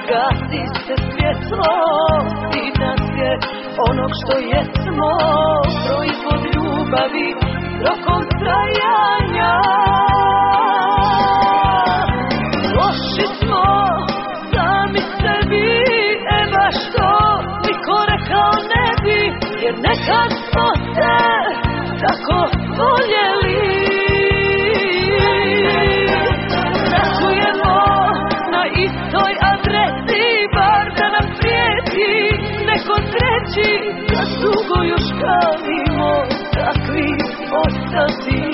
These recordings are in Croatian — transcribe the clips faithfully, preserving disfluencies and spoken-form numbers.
gasi se svjetlo i nas je onog što jesmo, proizvod ljubavi rokom trajanja. Loši smo sami sebi, e baš to niko rekao ne bi, jer nekad smo se tako voljeli. Ratujemo na istoj adresi, bar da nam prijeti neko treći, kad dugo još kanimo takvi ostati.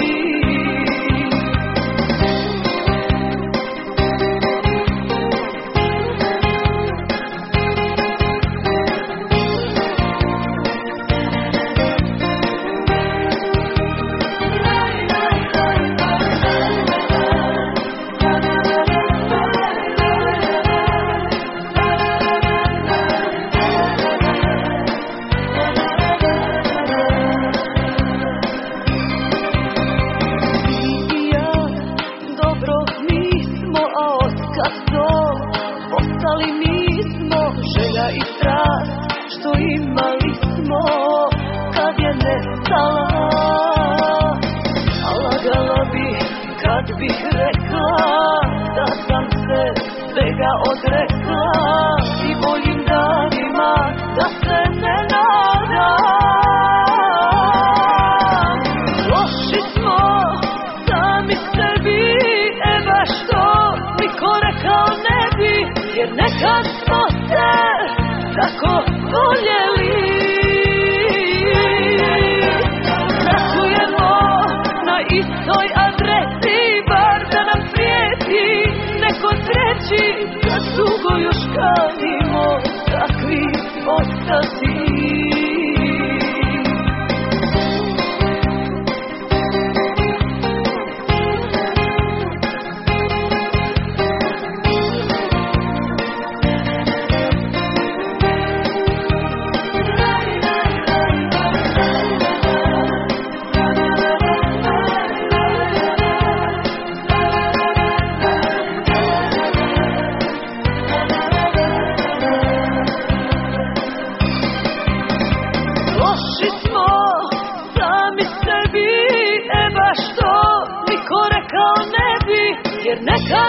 Ostali mi smo želja i strast što imali smo kad je nestala. A lagala bih kad bih rekla da sam se svega odrekla i boljim danima da se ne nadam. Loši smo sami sebi, e baš to niko rekao ne bi, jer nekad smo se tako voljeli. Ratujemo na istoj adresi, bar da nam prijeti neko treći, kad dugo još kanimo takvi ostati. Loši smo sami sebi, e baš to niko rekao ne bi, jer neka